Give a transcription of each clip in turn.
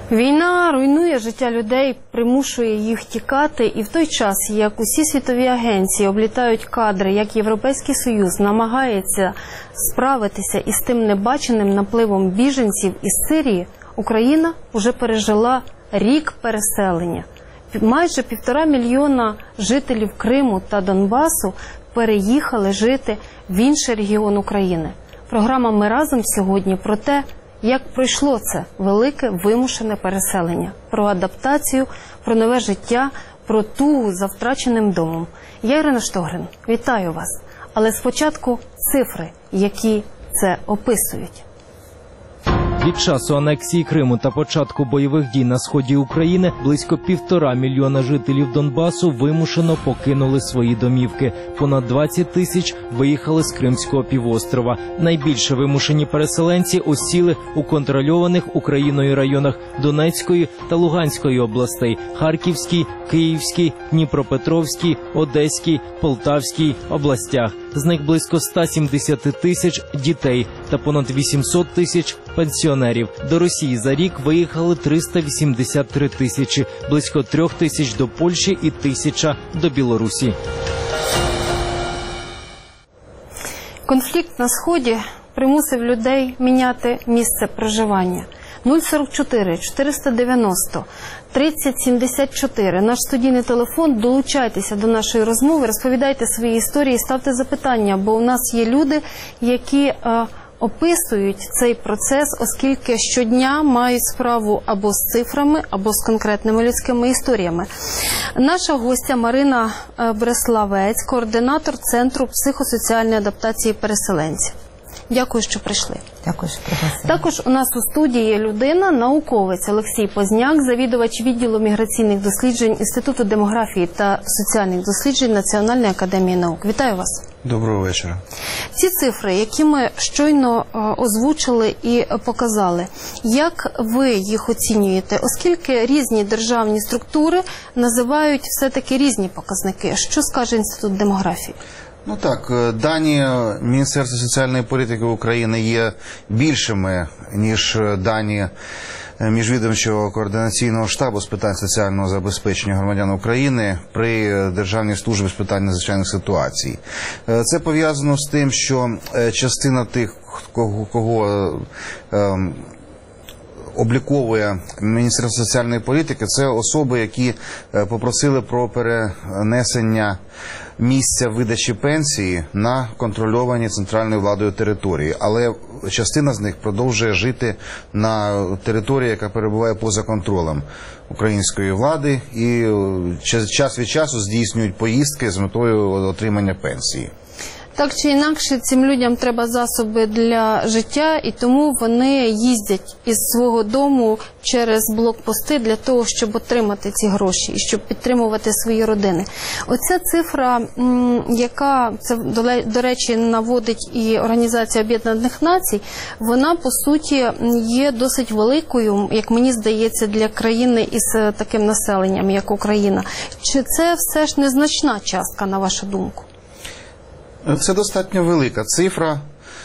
Війна руйнує життя людей, примушує їх тікати, і в той час, як усі світові агенції облітають кадри, як Європейський Союз намагається справитися із тим небаченим напливом біженців із Сирії, Україна вже пережила рік переселення. Майже 1,5 мільйона жителів Криму та Донбасу переїхали жити в інший регіон України. Програма «Ми разом» сьогодні про те, як пройшло це велике вимушене переселення, про адаптацію, про нове життя, про тугу за втраченим домом. Я Ірина Штогрин, вітаю вас. Але спочатку цифри, які це описують. Від часу анексії Криму та початку бойових дій на сході України близько 1,5 мільйона жителів Донбасу вимушено покинули свої домівки. Понад 20 тисяч виїхали з Кримського півострова. Найбільше вимушені переселенці осіли у контрольованих Україною районах Донецької та Луганської областей, Харківській, Київській, Дніпропетровській, Одеській, Полтавській областях. З них близько 170 тисяч дітей та понад 800 тисяч пенсіонерів. До Росії за рік виїхали 383 тисячі, близько 3 тисяч до Польщі і 1000 до Білорусі. Конфлікт на Сході примусив людей міняти місце проживання. 044 490 3074. Наш студійний телефон. Долучайтеся до нашої розмови, розповідайте свої історії, ставте запитання, бо у нас є люди, які описують цей процес, оскільки щодня мають справу або з цифрами, або з конкретними людськими історіями. Наша гостя Марина Бреславець, координатор Центру психосоціальної адаптації переселенців. Дякую, що прийшли. Дякую, що пригласили. Також у нас у студії є людина, науковець Олексій Позняк, завідувач відділу міграційних досліджень Інституту демографії та соціальних досліджень Національної академії наук. Вітаю вас. Доброго вечора. Ці цифри, які ми щойно озвучили і показали, як ви їх оцінюєте, оскільки різні державні структури називають все-таки різні показники? Що скаже Інститут демографії? Ну так, дані Міністерства соціальної політики України є більшими, ніж дані Міжвідомчого координаційного штабу з питань соціального забезпечення громадян України при Державній службі з питань надзвичайних ситуацій. Це пов'язано з тим, що частина тих, кого обліковує Міністерство соціальної політики, це особи, які попросили про перенесення місця видачі пенсії на контрольовані центральною владою території. Але частина з них продовжує жити на території, яка перебуває поза контролем української влади, і час від часу здійснюють поїздки з метою отримання пенсії. Так чи інакше, цим людям треба засоби для життя, і тому вони їздять із свого дому через блокпости для того, щоб отримати ці гроші і щоб підтримувати свої родини. Оця цифра, яка, це, до речі, наводить і Організація Об'єднаних Націй, вона, по суті, є досить великою, як мені здається, для країни із таким населенням, як Україна. Чи це все ж незначна частка, на вашу думку? Це достатньо велика цифра,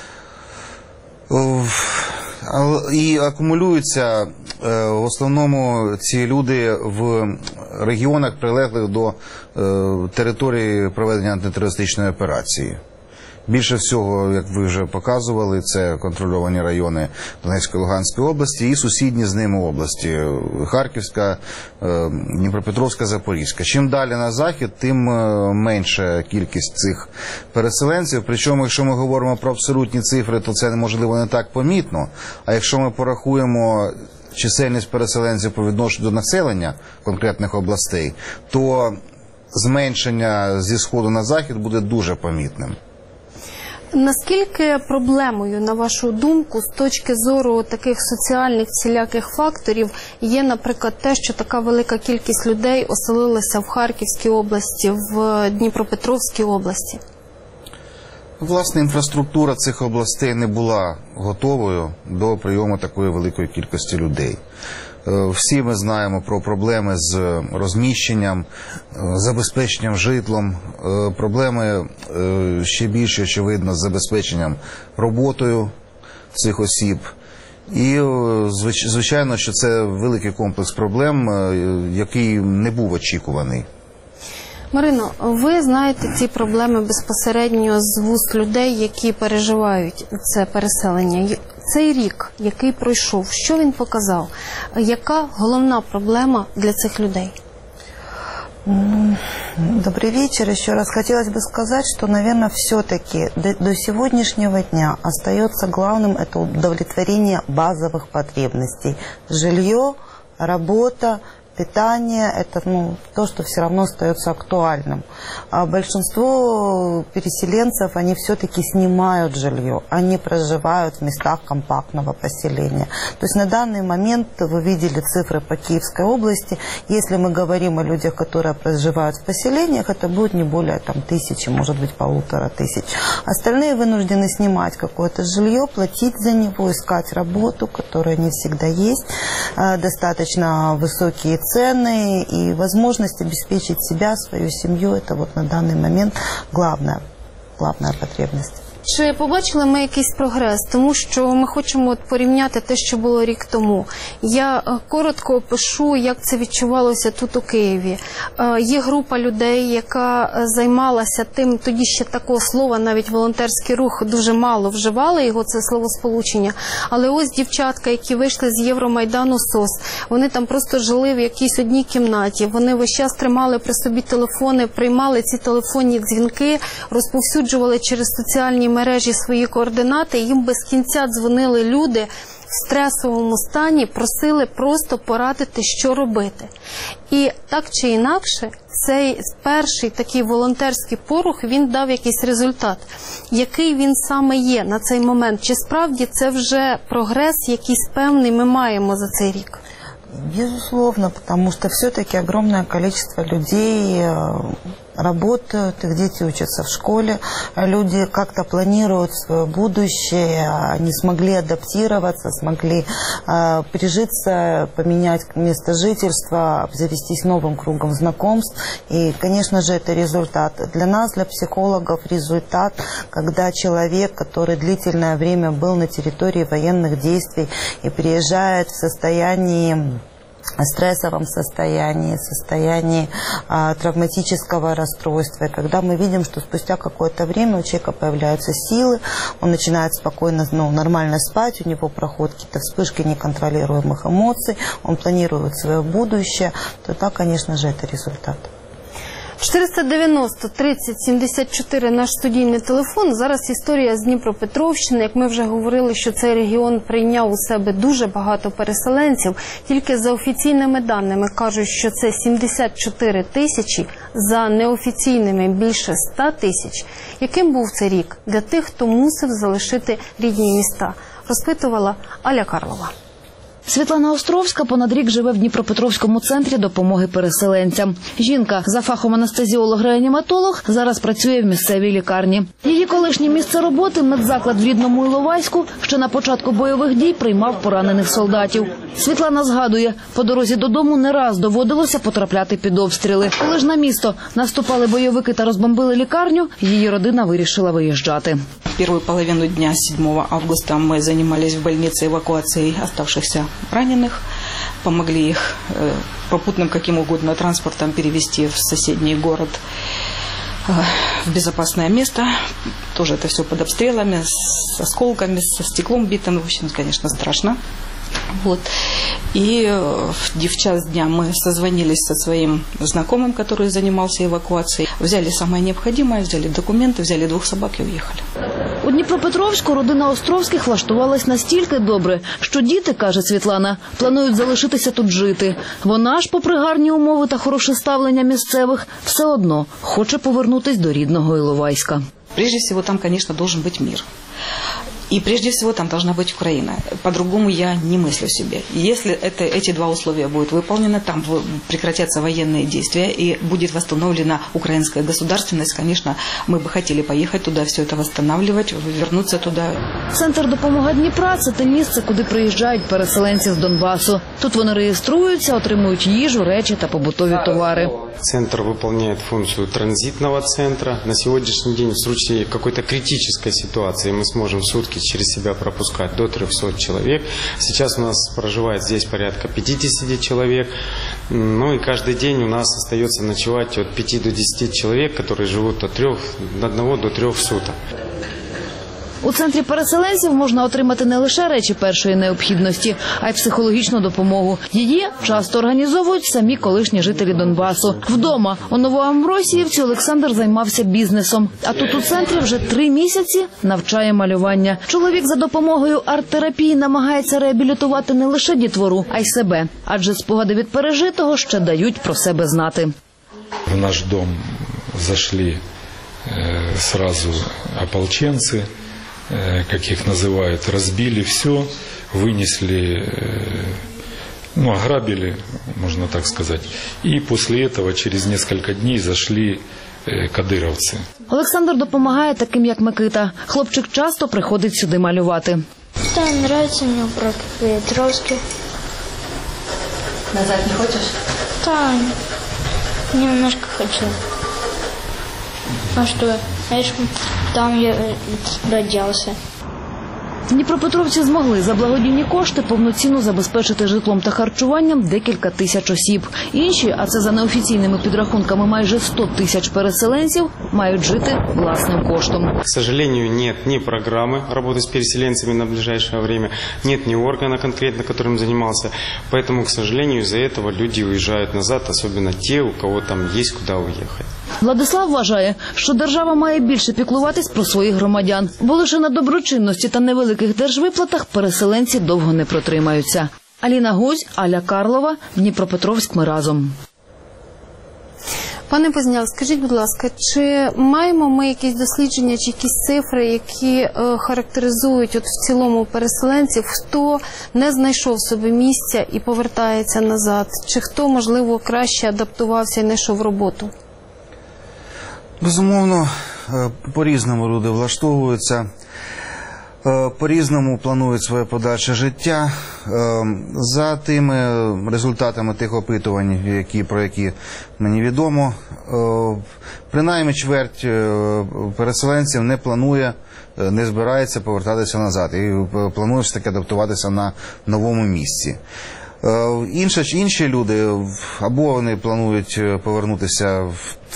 і акумулюються в основному ці люди в регіонах, прилеглих до території проведення антитерористичної операції. Більше всього, як ви вже показували, це контрольовані райони Донецької і Луганської області і сусідні з ними області – Харківська, Дніпропетровська, Запорізька. Чим далі на захід, тим менша кількість цих переселенців. Причому, якщо ми говоримо про абсолютні цифри, то це, можливо, не так помітно. А якщо ми порахуємо чисельність переселенців по відношенню до населення конкретних областей, то зменшення зі сходу на захід буде дуже помітним. Наскільки проблемою, на вашу думку, з точки зору таких соціальних всіляких факторів є, наприклад, те, що така велика кількість людей оселилася в Харківській області, в Дніпропетровській області? Власне, інфраструктура цих областей не була готовою до прийому такої великої кількості людей. Всі ми знаємо про проблеми з розміщенням, забезпеченням житлом, проблеми ще більше, очевидно, з забезпеченням роботою цих осіб. І, звичайно, що це великий комплекс проблем, який не був очікуваний. Марино, ви знаєте ці проблеми безпосередньо з вуст людей, які переживають це переселення. Цей рік, який пройшов, що він показав? Яка головна проблема для цих людей? Добрый вечер. Еще раз хотелось бы сказать, что, наверное, все-таки до сегодняшнего дня остается главным это удовлетворение базовых потребностей. Жилье, работа, питание – это то, что все равно остается актуальным. А большинство переселенцев, они все-таки снимают жилье, они проживают в местах компактного поселения. То есть на данный момент вы видели цифры по Киевской области. Если мы говорим о людях, которые проживают в поселениях, это будет не более 1000, может быть 1500. Остальные вынуждены снимать какое-то жилье, платить за него, искать работу, которая не всегда есть, достаточно высокие цены и возможность обеспечить себя, свою семью – это вот на данный момент главная потребность. Чи побачили ми якийсь прогрес? Тому що ми хочемо порівняти те, що було рік тому. Я коротко опишу, як це відчувалося тут у Києві. Є група людей, яка займалася тим, тоді ще такого слова, навіть волонтерський рух, дуже мало вживали його, це словосполучення. Але ось дівчатка, які вийшли з Євромайдану СОС, вони там просто жили в якійсь одній кімнаті. Вони весь час тримали при собі телефони, приймали ці телефонні дзвінки, розповсюджували через соціальні мережі свої координати, їм без кінця дзвонили люди в стресовому стані, просили просто порадити, що робити. І так чи інакше, цей перший такий волонтерський порух, він дав якийсь результат. Який він саме є на цей момент? Чи справді це вже прогрес якийсь певний ми маємо за цей рік? Безусловно, потому что все-таки огромное количество людей работают, их дети учатся в школе, люди как-то планируют свое будущее, они смогли адаптироваться, смогли прижиться, поменять место жительства, обзавестись новым кругом знакомств. И, конечно же, это результат. Для нас, для психологов, результат, когда человек, который длительное время был на территории военных действий и приезжает в состоянии стрессовом состоянии травматического расстройства. И когда мы видим, что спустя какое-то время у человека появляются силы, он начинает спокойно, нормально спать, у него проходят какие-то вспышки неконтролируемых эмоций, он планирует свое будущее, то да, конечно же, это результат. 490 30 74 наш студійний телефон. Зараз історія з Дніпропетровщини. Як ми вже говорили, що цей регіон прийняв у себе дуже багато переселенців. Тільки за офіційними даними кажуть, що це 74 тисячі, за неофіційними більше 100 тисяч. Яким був цей рік для тих, хто мусив залишити рідні міста? Розпитувала Аля Карлова. Світлана Островська понад рік живе в Дніпропетровському центрі допомоги переселенцям. Жінка, за фахом анестезіолог-реаніматолог, зараз працює в місцевій лікарні. Її колишнє місце роботи – медзаклад в рідному Іловайську, що на початку бойових дій приймав поранених солдатів. Світлана згадує, по дорозі додому не раз доводилося потрапляти під обстріли. Коли ж на місто наступали бойовики та розбомбили лікарню, її родина вирішила виїжджати. Первую половину дня 7 августа мы занимались в больнице эвакуацией оставшихся раненых, помогли их попутным каким угодно транспортом перевести в соседний город в безопасное место. Тоже это все под обстрелами, с осколками, со стеклом битым. В общем, конечно, страшно. Вот. И в час дня мы созвонились со своим знакомым, который занимался эвакуацией. Взяли самое необходимое, взяли документы, взяли 2 собак и уехали. У Дніпропетровську родина Островських влаштувалась настільки добре, що діти, каже Світлана, планують залишитися тут жити. Вона ж, попри гарні умови та хороше ставлення місцевих, все одно хоче повернутись до рідного Іловайська. Прежде всего, там, конечно, должен быть мир. И прежде всего там должна быть Украина. По-другому я не мыслю себе. Если эти 2 условия будут выполнены, там прекратятся военные действия и будет восстановлена украинская государственность, конечно, мы бы хотели поехать туда, все это восстанавливать, вернуться туда. Центр «Допомога Дніпра» – це те місце, куди приїжджають переселенці з Донбасу. Тут вони реєструються, отримують їжу, речі та побутові товари. Центр выполняет функцию транзитного центра. На сегодняшний день в случае какой-то критической ситуации мы сможем в сутки сутки через себя пропускать до 300 человек. Сейчас у нас проживает здесь порядка 50 человек. Ну и каждый день у нас остается ночевать от 5 до 10 человек, которые живут от 1 до 3 суток. У центрі переселенців можна отримати не лише речі першої необхідності, а й психологічну допомогу. Її часто організовують самі колишні жителі Донбасу. Вдома у Новоамбросіївці Олександр займався бізнесом. А тут у центрі вже 3 місяці навчає малювання. Чоловік за допомогою арт-терапії намагається реабілітувати не лише дітвору, а й себе. Адже спогади від пережитого ще дають про себе знати. В наш дом зайшли сразу ополченцы, как их называют, разбили все, вынесли, ограбили, можно так сказать. И после этого через несколько дней зашли кадыровцы. Олександр допомагає таким, як Микита. Хлопчик часто приходить сюди малювати. Да, нравится мне Прокопьевске. Назад не хочеш? Да, немножко хочу. А что? Знаешь, там я родился. Дніпропетровці змогли за благодійні кошти повноцінно забезпечити житлом та харчуванням декілька тисяч осіб. Інші, а це за неофіційними підрахунками майже 100 тисяч переселенців, мають жити власним коштом. К сожалению, нет ни программы работы с переселенцами на ближайшее время, нет ни органа конкретно, которым занимался. Поэтому, к сожалению, из-за этого люди уезжают назад, особенно те, у кого там есть куда уехать. Владислав вважає, що держава має більше піклуватись про своїх громадян, бо лише на доброчинності та невеликих держвиплатах переселенці довго не протримаються. Аліна Гузь, Аля Карлова, Дніпропетровськ. Ми разом. Пане Позняк, скажіть, будь ласка, чи маємо ми якісь дослідження чи якісь цифри, які характеризують в цілому переселенців, хто не знайшов собі місця і повертається назад, чи хто, можливо, краще адаптувався і знайшов роботу? Безумовно, по-різному люди влаштовуються, по-різному планують своє подальше життя. За тими результатами тих опитувань, про які мені відомо, принаймні чверть переселенців не планує, не збирається повертатися назад і планує все-таки адаптуватися на новому місці. Інші люди, або вони планують повернутися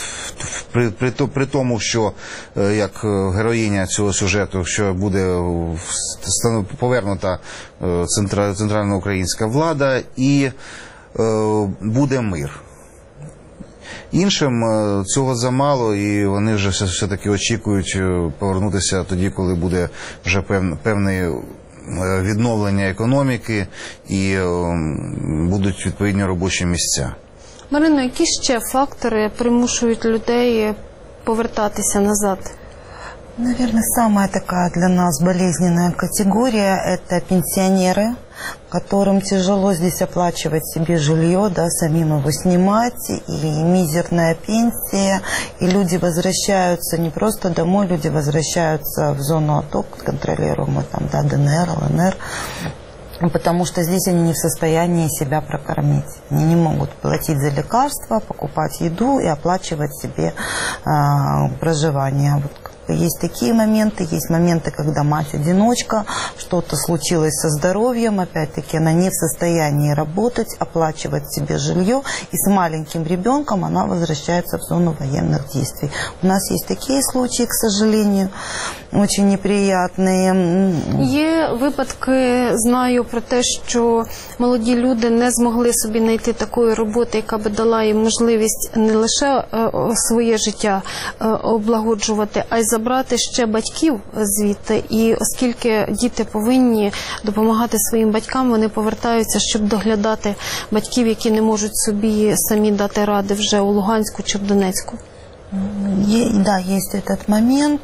при тому, що як героїня цього сюжету, що буде повернута центральна українська влада і буде мир. Іншим цього замало, і вони вже все-таки очікують повернутися тоді, коли буде вже певний відновлення економіки і будуть відповідні робочі місця. Марино, які ще фактори примушують людей повертатися назад? Наверное, самая такая для нас болезненная категория – это пенсионеры, которым тяжело здесь оплачивать себе жилье, да, самим его снимать, и мизерная пенсия, и люди возвращаются не просто домой, люди возвращаются в зону АТО, контролируемую там, да, ДНР, ЛНР, потому что здесь они не в состоянии себя прокормить. Они не могут платить за лекарства, покупать еду и оплачивать себе проживание. Есть такие моменты, когда мать-одиночка, что-то случилось со здоровьем, опять-таки она не в состоянии работать, оплачивать себе жилье, и с маленьким ребенком она возвращается в зону военных действий. У нас есть такие случаи, к сожалению, очень неприятные. Є випадки, знаю про те, що молоді люди не змогли собі знайти такої роботи, яка би дала їм можливість не лише своє життя облагоджувати, а й забрати ще батьків звідти. І оскільки діти повинні допомагати своїм батькам, вони повертаються, щоб доглядати батьків, які не можуть собі самі дати ради вже у Луганську чи в Донецьку. Да, есть этот момент.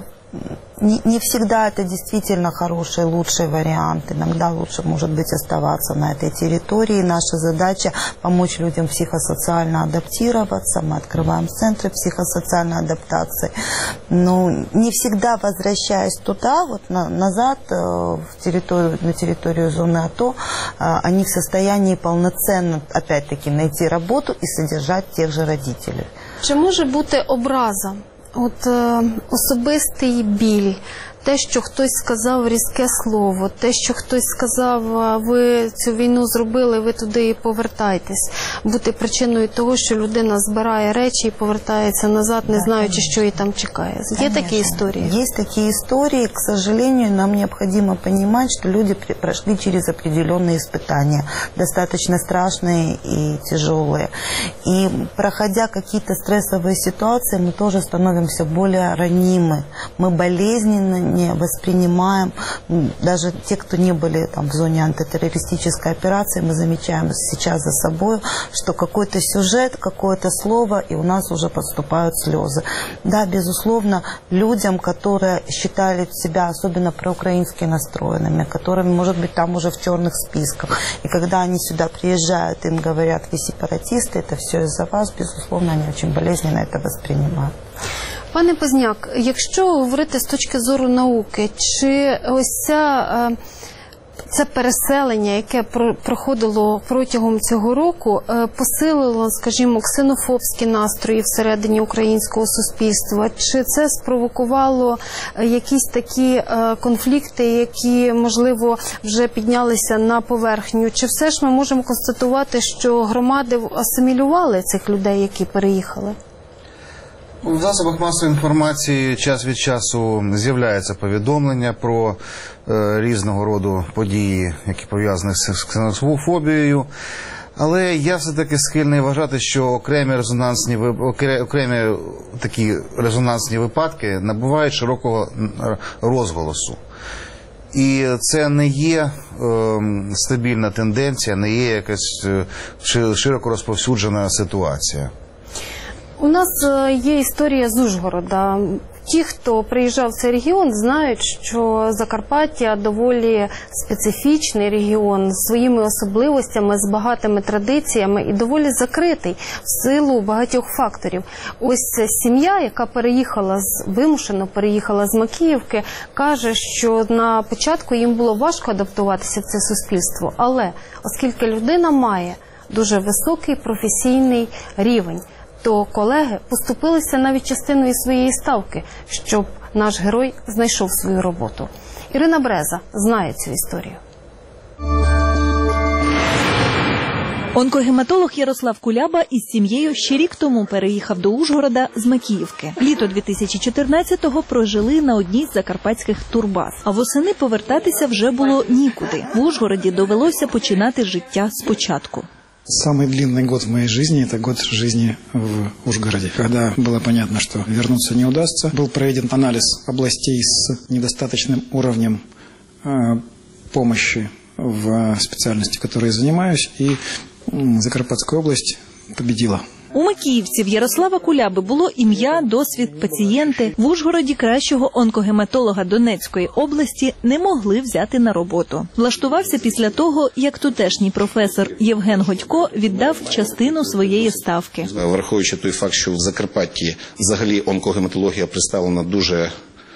Не всегда это действительно хороший, лучший вариант. Иногда лучше, может быть, оставаться на этой территории. Наша задача – помочь людям психосоциально адаптироваться. Мы открываем центры психосоциальной адаптации. Но не всегда, возвращаясь туда, вот назад, на территорию зоны АТО, они в состоянии полноценно, опять-таки, найти работу и содержать тех же родителей. Чи може бути образа особистий біль, те, що хтось сказав різке слово, те, що хтось сказав, ви цю війну зробили, ви туди і повертайтесь, бути причиною того, що людина збирає речі і повертається назад, не знаючи, що її там чекає. Є такі історії? Есть такие истории. К сожалению, нам необходимо понимать, что люди прошли через определенные испытания, достаточно страшные и тяжелые. И проходя какие-то стрессовые ситуации, мы тоже становимся более ранимы. Мы болезненно не воспринимаем, даже те, кто не были там в зоне антитеррористической операции, мы замечаем сейчас за собой, что какой-то сюжет, какое-то слово, и у нас уже подступают слезы. Да, безусловно, людям, которые считали себя особенно проукраински настроенными, которыми, может быть, там уже в черных списках, и когда они сюда приезжают, им говорят, вы сепаратисты, это все из-за вас, безусловно, они очень болезненно это воспринимают. Пане Позняк, якщо говорити з точки зору науки, чи ось це переселення, яке проходило протягом цього року, посилило, скажімо, ксенофобські настрої всередині українського суспільства? Чи це спровокувало якісь такі конфлікти, які, можливо, вже піднялися на поверхню? Чи все ж ми можемо констатувати, що громади асимілювали цих людей, які переїхали? В засобах масової інформації час від часу з'являються повідомлення про різного роду події, які пов'язані з ксенофобією. Але я все-таки схильний вважати, що окремі такі резонансні випадки набувають широкого розголосу. І це не є стабільна тенденція, не є якась широко розповсюджена ситуація. У нас є історія з Ужгорода. Ті, хто приїжджав в цей регіон, знають, що Закарпаття доволі специфічний регіон з своїми особливостями, з багатими традиціями і доволі закритий в силу багатьох факторів. Ось сім'я, яка вимушено переїхала з Макіївки, каже, що на початку їм було важко адаптуватися в це суспільство, але оскільки людина має дуже високий професійний рівень, то колеги поступилися навіть частиною своєї ставки, щоб наш герой знайшов свою роботу. Ірина Бреза знає цю історію. Онкогематолог Ярослав Куляба із сім'єю ще рік тому переїхав до Ужгорода з Макіївки. Літо 2014-го прожили на одній з закарпатських турбаз. А восени повертатися вже було нікуди. В Ужгороді довелося починати життя спочатку. Самый длинный год в моей жизни – это год жизни в Ужгороде. Когда было понятно, что вернуться не удастся, был проведен анализ областей с недостаточным уровнем помощи в специальности, которой я занимаюсь, и Закарпатская область победила. У Макіївців Ярослава Куляби було ім'я, досвід, пацієнти. В Ужгороді кращого онкогематолога Донецької області не могли взяти на роботу. Влаштувався після того, як тутешній професор Євген Годько віддав частину своєї ставки. Враховуючи той факт, що в Закарпатті взагалі онкогематологія представлена дуже,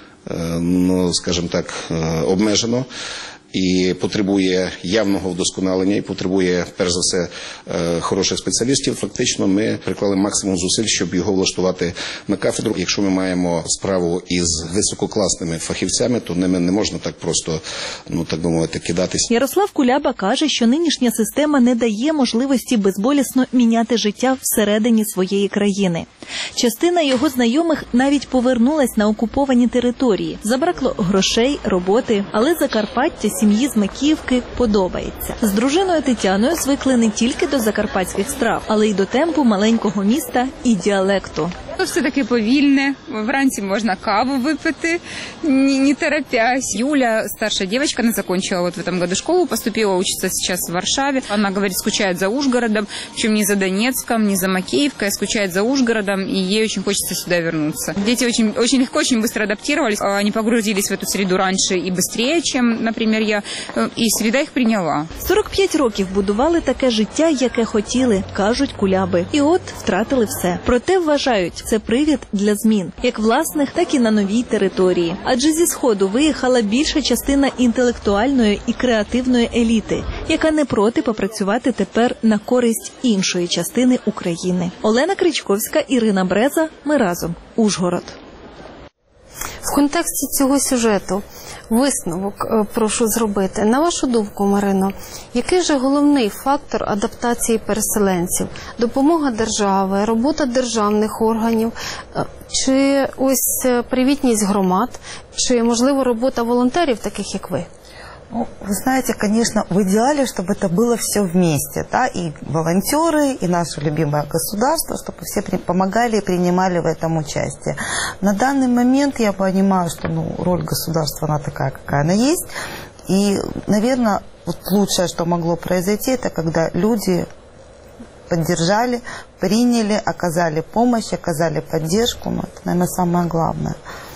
скажімо так, обмежено, і потребує явного вдосконалення, і потребує, перш за все, хороших спеціалістів. Фактично, ми приклали максимум зусиль, щоб його влаштувати на кафедру. Якщо ми маємо справу із висококласними фахівцями, то ними не можна так просто, так би мовити, кидатись. Ярослав Куляба каже, що нинішня система не дає можливості безболісно міняти життя всередині своєї країни. Частина його знайомих навіть повернулась на окуповані території. Забракло грошей, роботи, але Закарпаття сім'ї з Макіївки подобається. З дружиною Тетяною звикли не тільки до закарпатських страв, але й до темпу маленького міста і діалекту. Все таки повільне, вранці можна каву випити, не торопясь. Юля, старшая девочка, она закончила в этом году школу, поступила учиться сейчас в Варшаве. Она говорит, скучает за Ужгородом, причем не за Донецком, не за Макеевкой, скучает за Ужгородом, и ей очень хочется сюда вернуться. Дети очень легко, очень быстро адаптировались, они погрузились в эту среду раньше и быстрее, чем, например, я, и среда їх прийняла. 45 років будували таке життя, яке хотіли, кажуть Куляби. І от втратили все. Проте вважають, це привід для змін, як власних, так і на новій території. Адже зі Сходу виїхала більша частина інтелектуальної і креативної еліти, яка не проти попрацювати тепер на користь іншої частини України. Олена Кричковська, Ірина Бреза. Ми разом. Ужгород. В контексті цього сюжету висновок прошу зробити. На вашу думку, Марино, який же головний фактор адаптації переселенців? Допомога держави, робота державних органів, чи ось привітність громад, чи, можливо, робота волонтерів, таких як ви? Ну, вы знаете, конечно, в идеале, чтобы это было все вместе, да, и волонтеры, и наше любимое государство, чтобы все помогали и принимали в этом участие. На данный момент я понимаю, что роль государства, она такая, какая она есть, и, наверное, вот лучшее, что могло произойти, это когда люди поддержали, приняли, оказали помощь, оказали поддержку, это, наверное, самое главное.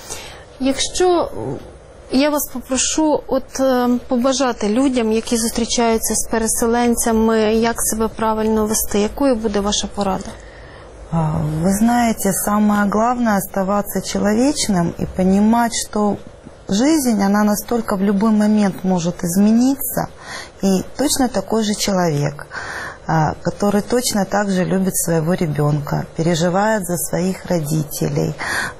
Якщо я вас попрошу побажати людям, які зустрічаються з переселенцями, як себе правильно вести, якою буде ваша порада? Вы знаете, самое главное оставаться человечным и понимать, что жизнь, она настолько в любой момент может измениться, и точно такой же человек, который точно так же любит своего ребенка, переживает за своих родителей,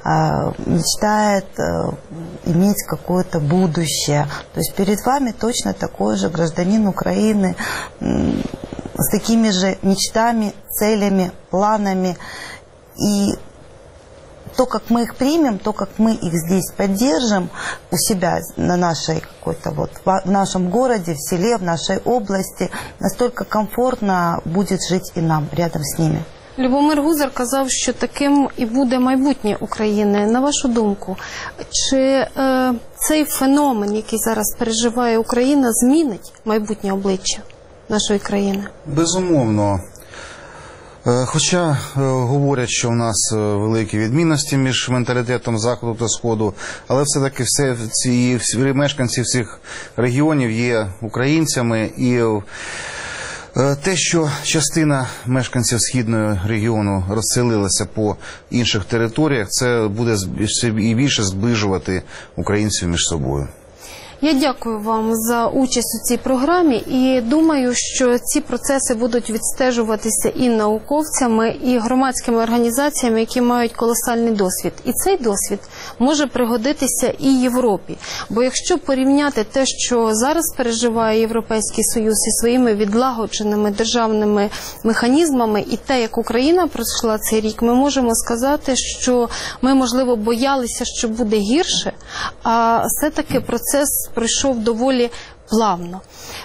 мечтает иметь какое-то будущее. То есть перед вами точно такой же гражданин Украины с такими же мечтами, целями, планами. И то, как мы их примем, то, как мы их здесь поддержим у себя на нашей в нашем городе, в селе, в нашей области, настолько комфортно будет жить и нам рядом с ними. Любомир Гузар казав, що таким і буде майбутнє України. На вашу думку, чи цей феномен, який зараз переживає Україна, змінить майбутнє обличчя нашої країни? Безумовно. Хоча говорять, що в нас великі відмінності між менталітетом Заходу та Сходу, але все-таки всі мешканці всіх регіонів є українцями, і те, що частина мешканців Східного регіону розселилася по інших територіях, це буде і більше зближувати українців між собою. Я дякую вам за участь у цій програмі і думаю, що ці процеси будуть відстежуватися і науковцями, і громадськими організаціями, які мають колосальний досвід. І цей досвід може пригодитися і Європі. Бо якщо порівняти те, що зараз переживає Європейський Союз зі своїми відлагодженими державними механізмами, і те, як Україна пройшла цей рік, ми можемо сказати, що ми, можливо, боялися, що буде гірше, а все-таки процес пройшов доволі плавно.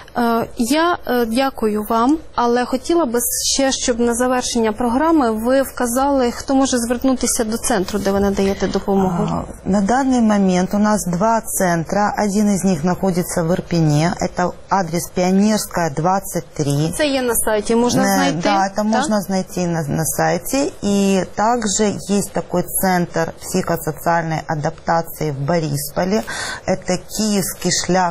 Я дякую вам, але хотіла би ще, щоб на завершення програми ви вказали, хто може звернутися до центру, де ви надаєте допомогу. На данный момент у нас 2 центра. Один из них находится в Ирпене. Это адрес Пионерская, 23. Це є на сайті, можна знайти? Да, это можно найти на сайте. И также есть такой центр психосоциальной адаптации в Борисполе. Это Киевский шлях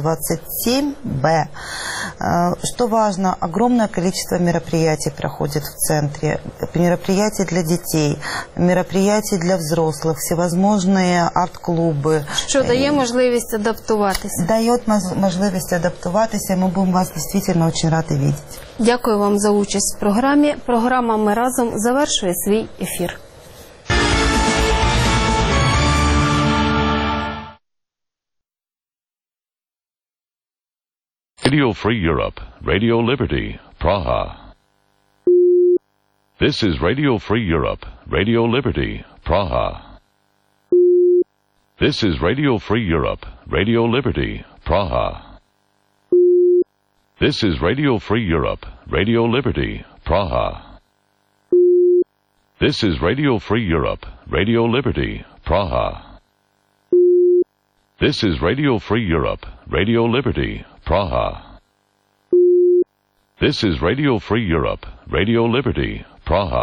127Б. Что важно, огромное количество мероприятий проходит в центре. Мероприятия для детей, мероприятия для взрослых, всевозможные арт-клубы. Що дає можливість адаптуватися? Дает можливість адаптуватися, и мы будем вас действительно очень рады видеть. Дякую вам за участь в програмі. Програма «Ми разом» завершує свій ефір. Radio Free Europe, Radio Liberty, Praha. This is Radio Free Europe, Radio Liberty, Praha. This is Radio Free Europe, Radio Liberty, Praha. This is Radio Free Europe, Radio Liberty, Praha. This is Radio Free Europe, Radio Liberty, Praha. This is Radio Free Europe, Radio Liberty, Praha. This is Radio Free Europe, Radio Liberty, Praha.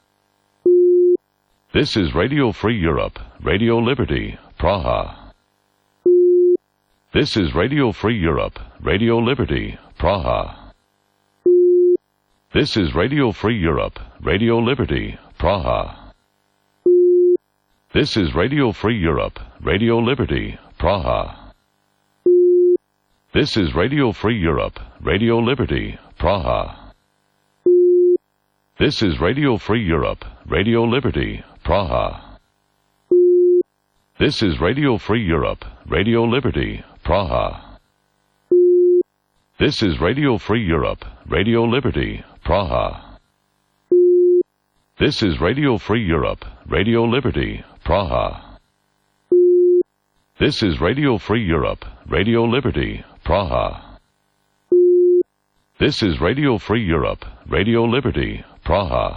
This is Radio Free Europe, Radio Liberty, Praha. This is Radio Free Europe, Radio Liberty, Praha. This is Radio Free Europe, Radio Liberty, Praha. This is Radio Free Europe, Radio Liberty, Praha. This is Radio Free Europe, Radio Liberty, Praha. This is Radio Free Europe, Radio Liberty, Praha. This is Radio Free Europe, Radio Liberty, Praha. This is Radio Free Europe, Radio Liberty, Praha. This is Radio Free Europe, Radio Liberty, Praha. This is Radio Free Europe, Radio Liberty, Praha. This is Radio Free Europe, Radio Liberty, Praha.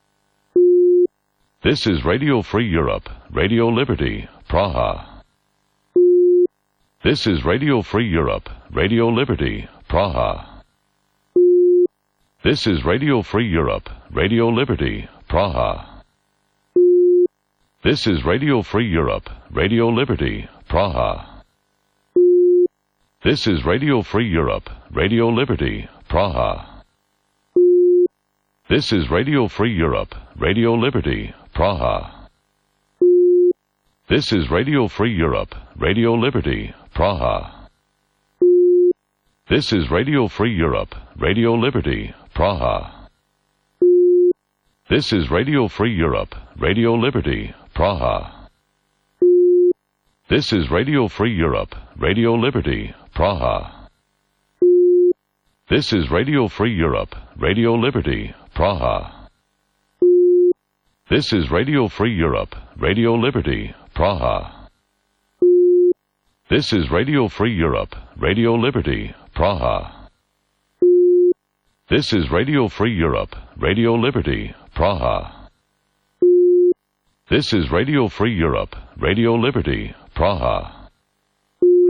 This is Radio Free Europe, Radio Liberty, Praha. This is Radio Free Europe, Radio Liberty, Praha. This is Radio Free Europe, Radio Liberty, Praha. This is Radio Free Europe, Radio Liberty, Praha. This is Radio Free Europe, Radio Liberty, Praha. This is Radio Free Europe, Radio Liberty, Praha. This is Radio Free Europe, Radio Liberty, Praha. This is Radio Free Europe, Radio Liberty, Praha. This is Radio Free Europe, Radio Liberty, Praha. This is Radio Free Europe, Radio Liberty, Praha. This is Radio Free Europe, Radio Liberty, Praha. This is Radio Free Europe, Radio Liberty, Praha. This is Radio Free Europe, Radio Liberty, Praha. This is Radio Free Europe, Radio Liberty, Praha. This is Radio Free Europe, Radio Liberty, Praha.